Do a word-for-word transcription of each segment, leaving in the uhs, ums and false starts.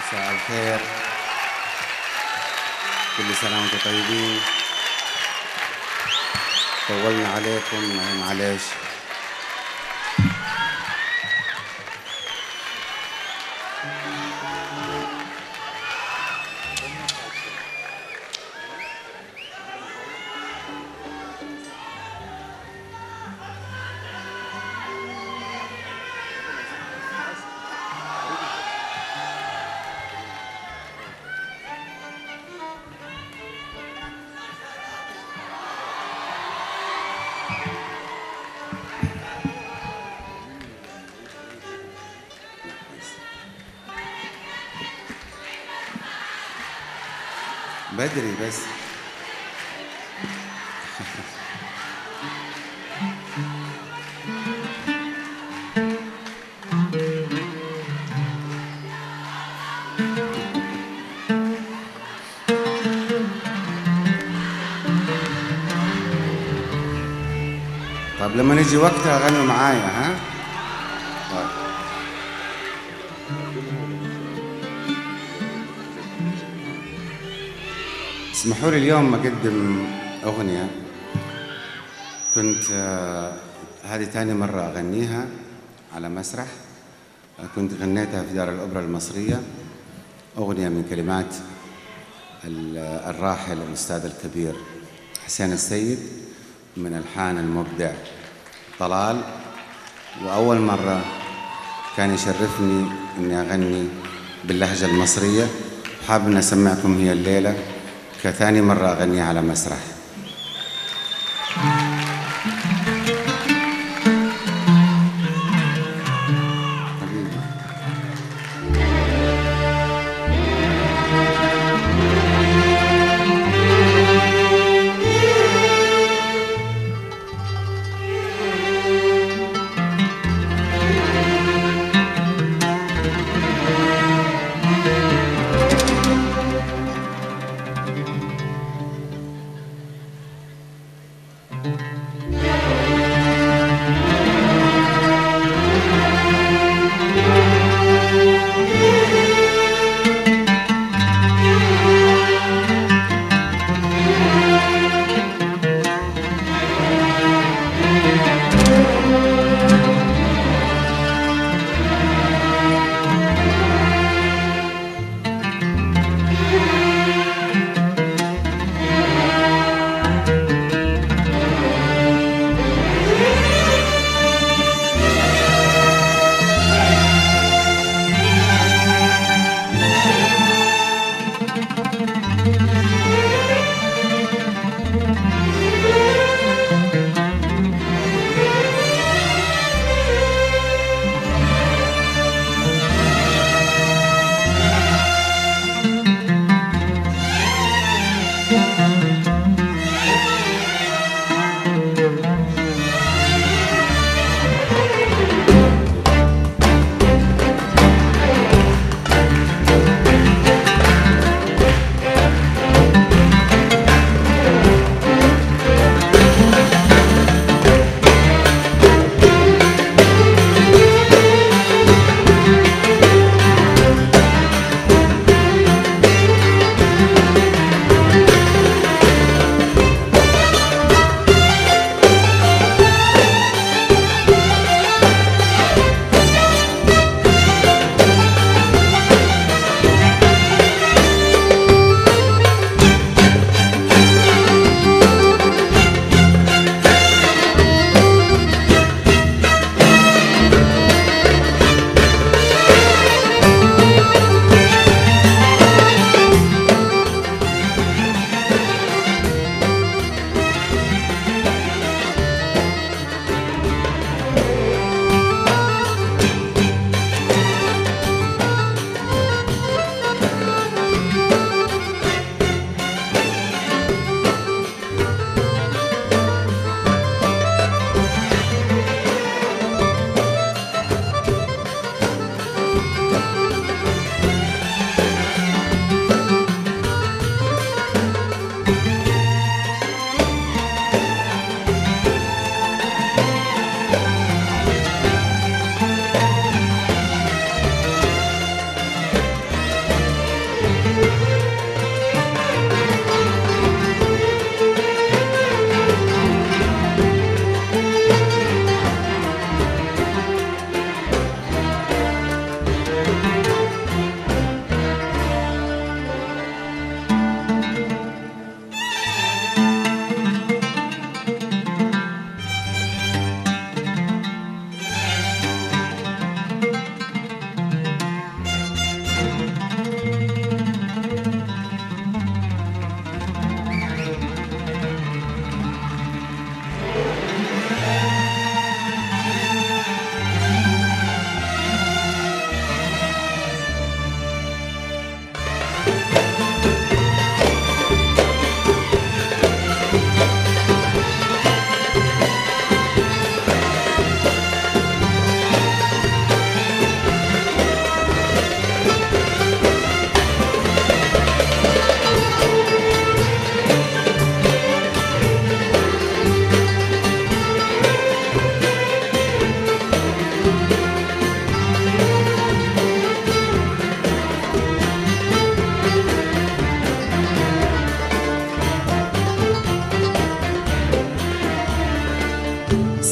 مساء الخير، كل سنة وانتم طيبين. طولنا عليكم، معليش. بدري بس. طب لما نجي وقتها غنوا معايا، ها؟ طيب. اسمحوا لي اليوم أقدم أغنية كنت آه هذه ثاني مرة أغنيها على مسرح. آه كنت غنيتها في دار الأوبرا المصرية، أغنية من كلمات الراحل الأستاذ الكبير حسين السيد، من ألحان المبدع طلال. وأول مرة كان يشرفني إني أغني باللهجة المصرية، وحابب إني أسمعكم هي الليلة كثاني مرة أغنيها على مسرح.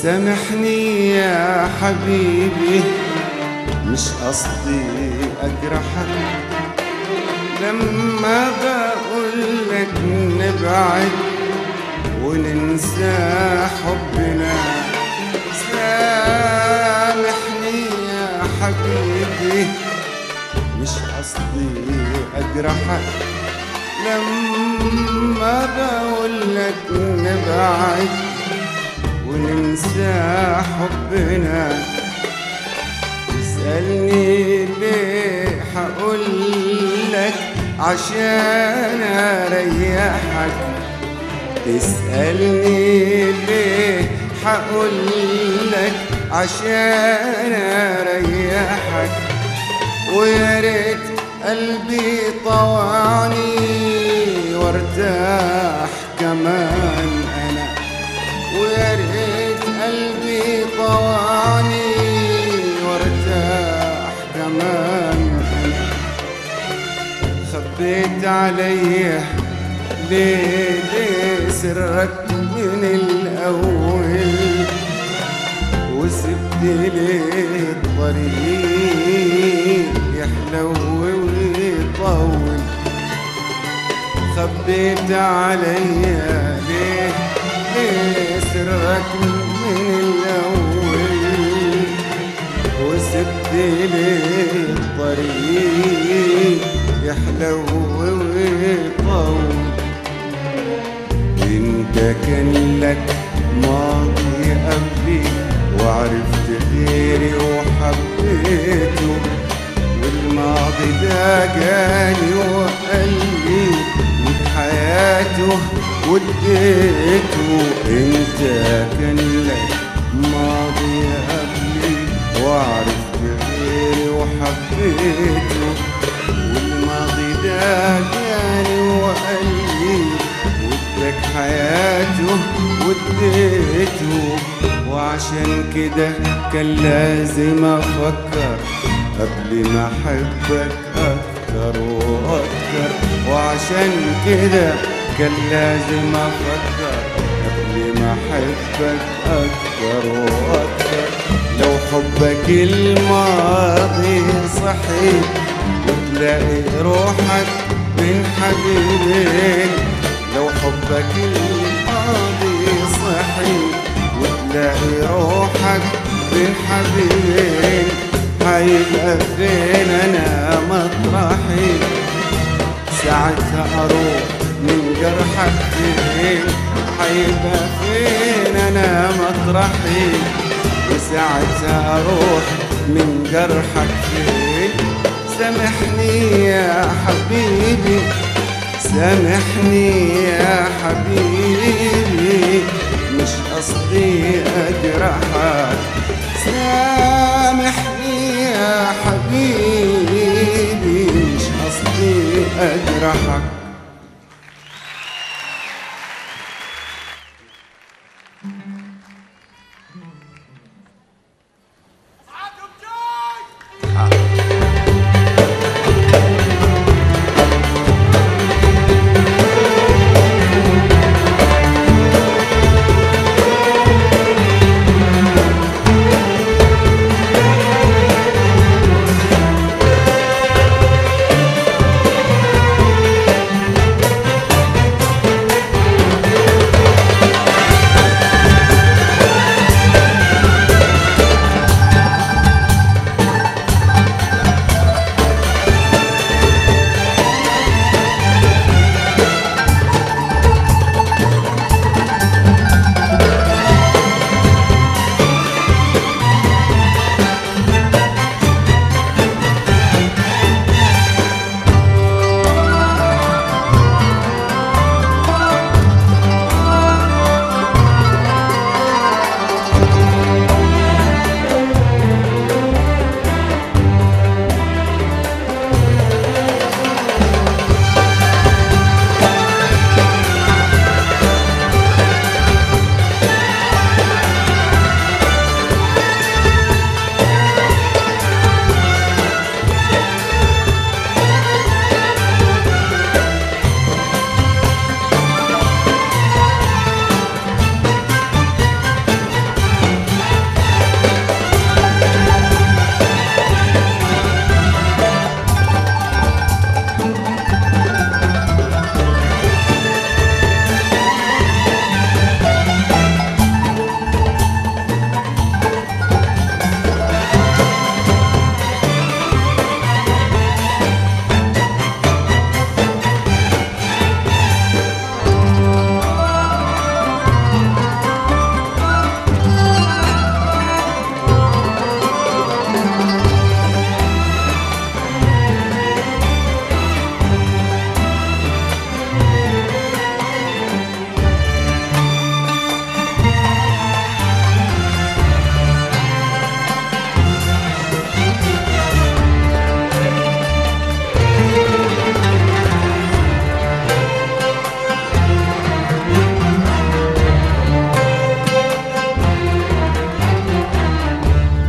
سامحني يا حبيبي مش قصدي أجرحك، لما بقولك نبعد وننسى حبنا. سامحني يا حبيبي مش قصدي أجرحك، لما بقولك نبعد وننسى حبنا. تسألني ليه حقولك عشان أريحك، تسألني ليه حقولك عشان أريحك. ويا ريت قلبي طوعني وارتاح كمان أنا، ويا ريت قلبي طوعني وارتاح كمان أنا. خبيت عليا ليه ليه سرك من الأول، وسبت ليه الطريق يحلو ويطول. خبيت عليا ليه ليه سرك من الأول، وسبت ليه الطريق يحلو ويطول. انت كان لك ماضي قبلي وعرفت غيري وحبيته، والماضي ده جاني وقلبي وبحياته واديته. انت كان لك ماضي قبلي وعرفت غيري وحبيته، والماضي ده جاني وقلبي واداك حياته واديته. وعشان كده كان لازم افكر قبل ما احبك اكتر واكتر. وعشان كده كان لازم افكر قبل ما احبك اكتر واكتر. لو حبك الماضي صحي وتلاقي روحك بين حبيبين، لو حبك الماضي صحي وتلاقي روحك بين حبيبين، هيبقى فين انا مطرحي؟ ساعتها اروح من جرحك فين؟ هيبقى فين انا مطرحي؟ وساعتها اروح من جرحك فين؟ سامحني يا حبيبي، سامحني يا حبيبي مش قصدي أجرحك. سامحني يا حبيبي مش قصدي أجرحك.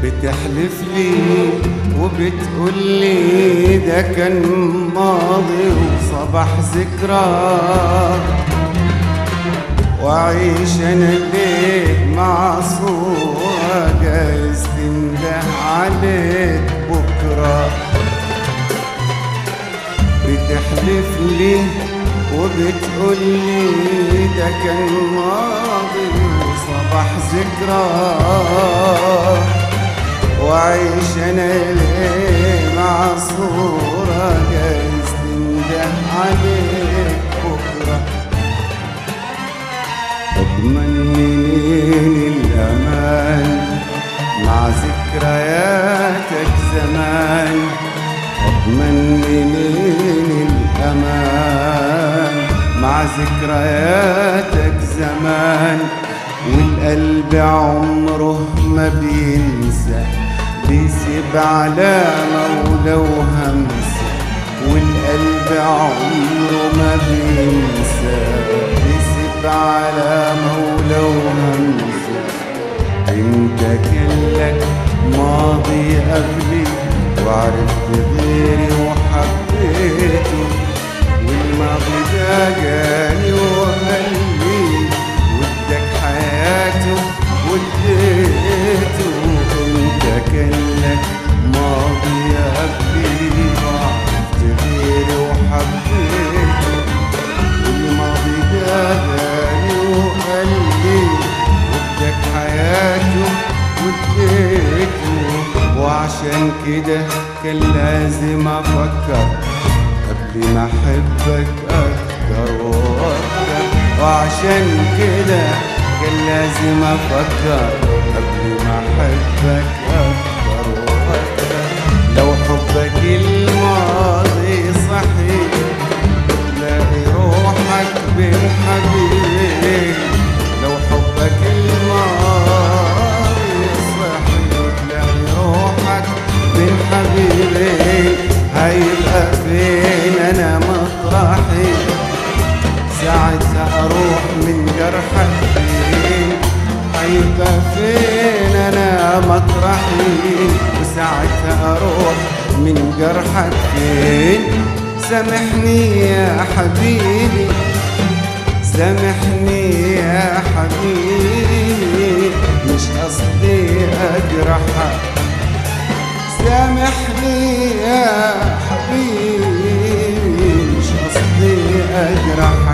بتحلف لي وبتقول لي ده كان ماضي وصباح ذكرى، وعيش انا ليه مع صورة جايز تنده عليك بكرة. بتحلف لي وبتقول لي ده كان ماضي وصباح ذكرى، وعيش انا ليه مع صورة جايز تنده عليك بكرة. اضمن منين الامان مع ذكرياتك زمان، اضمن منين الامان مع ذكرياتك زمان. والقلب عمره ما بينسى بيسيب علامة ولو همسة، والقلب عمره ما بينسى بيسيب علامة ولو همسة. انت كان لك ماضي قبلي وعرفت غيري وحبيته، والماضي ده جاني وقلبي واداك حياته واديته. انت كان لك ماضي قبلي وعرفت غيري وحبيته، والماضي ده جاني وقلبي واداك حياته واديته. وعشان كده كان لازم افكر قبل ما احبك اكتر واكتر، وعشان كده كان لازم افكر قبل ما احبك اكتر واكتر. لو حبك الماضي صحيح تلاقي روحك بين حبيبين، لو حبك الماضي صحيح تلاقي روحك بين حبيبين. هيبقى فين انا مطرحي ساعتها اروح من جرحك فين، هيبقى فين انا مطرحي وساعتها اروح من جرحك فين. سامحني يا حبيبي سامحني يا حبيبي مش قصدي اجرحك، سامحني يا حبيبي مش قصدي اجرحك.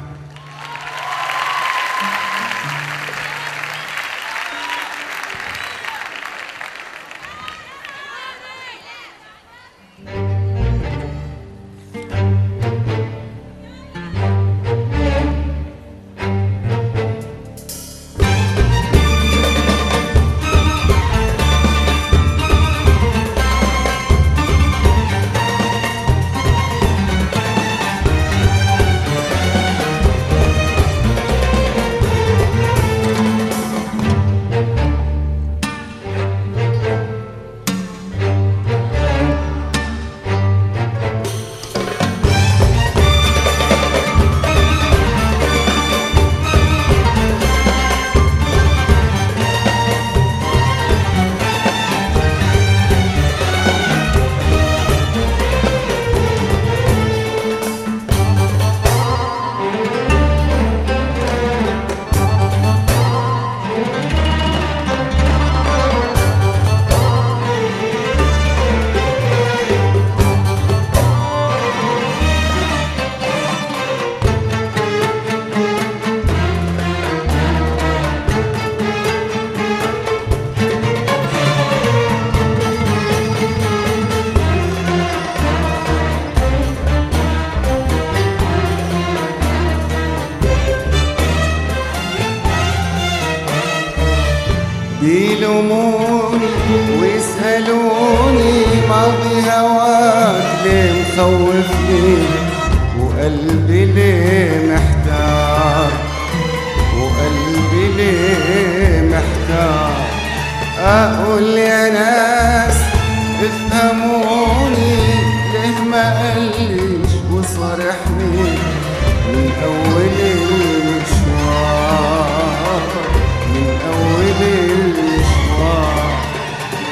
بيلوموني ويسألوني ماضي هواك ليه مخوفني، وقلبي ليه محتار وقلبي ليه محتار. أقول يا ناس افهموني ليه ما قاليش وصارحني من أول المشوار من أول المشوار.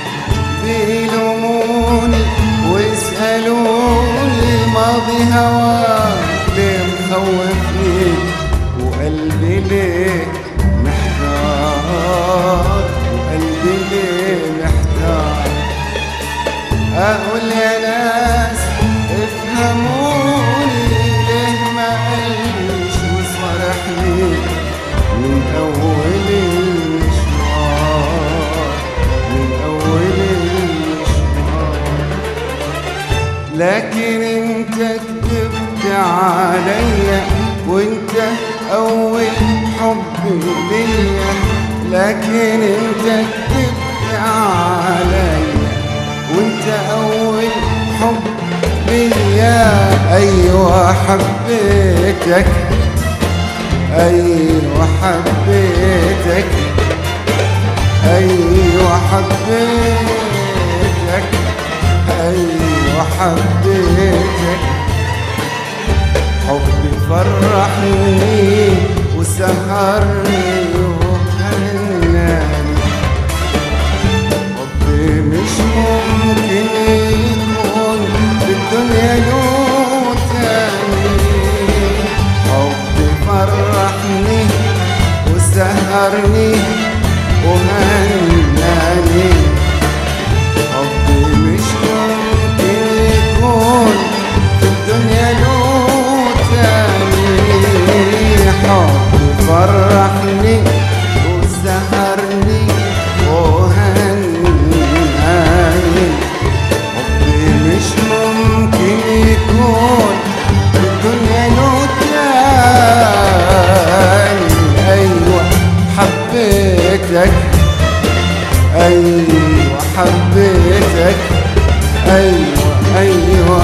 لكن انت كذبت عليا وانت اول حب ليا، لكن انت كذبت عليا وانت اول حب ليا. ايوه حبيتك، ايوه حبيتك، ايوه حبيتك، ايوه حبيتك. حبي فرحني وسهرني وهناني، حبي مش ممكن يكون بالدنيا له تاني. حبي فرحني وسهرني وهناني، حبي مش ممكن يكون بالدنيا له تاني. حبي فرحني وسهرني وهناني، حبي مش ممكن يكون بالدنيا له تاني. أيوة حبيتك، أيوة حبيتك، أيوة أيوة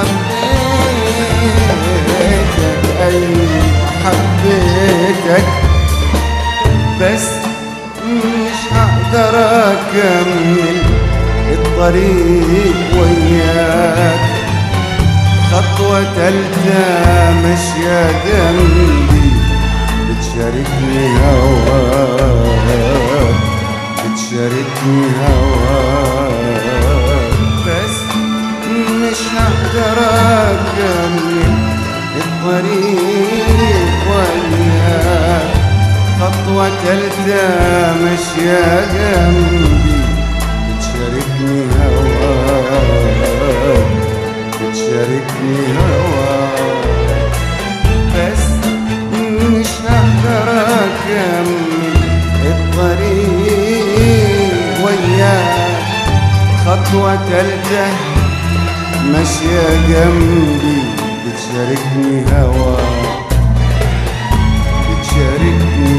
حبيتك، أيوة حبيتك. بس مش هقدر أكمل الطريق وياك، خطوة تالتة ماشية جنبي بتشاركني هواك، بتشاركني هواك. بس مش هقدر أكمل الطريق وياك، خطوة تالتة ماشية جنبي بتشاركني هواك، بتشاركني هواك. بس مش هقدر أكمل الطريق وياك، خطوة تالتة ماشية جنبي بتشاركني هواك، بتشاركني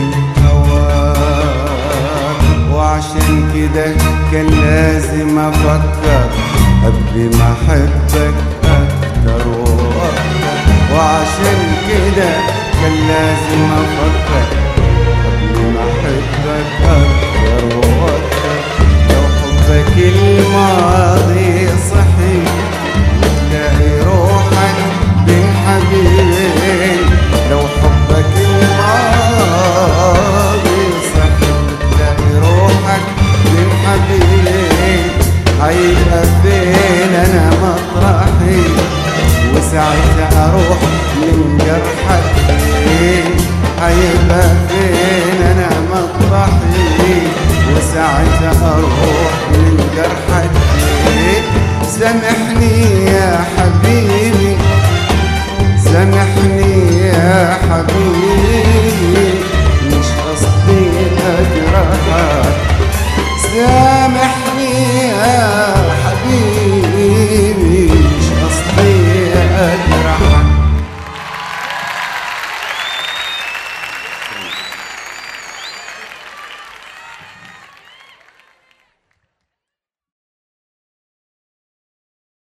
هواك. وعشان كده كان لازم أفكر قبل ما أحبك أكتر وأكتر. وعشان كده كان لازم أفكر قبل ما أحبك أكتر وأكتر. لو حبك الماضي صحي تلاقي روحك بين حبيبين، لو حبك الماضي صحي تلاقي روحك بين حبيبين. هيبقى فين أنا مطرحي وساعتها أروح من جرحك فين؟ هيبقى فين أنا مطرحي وساعتها أروح من جرحك فين؟ سامحني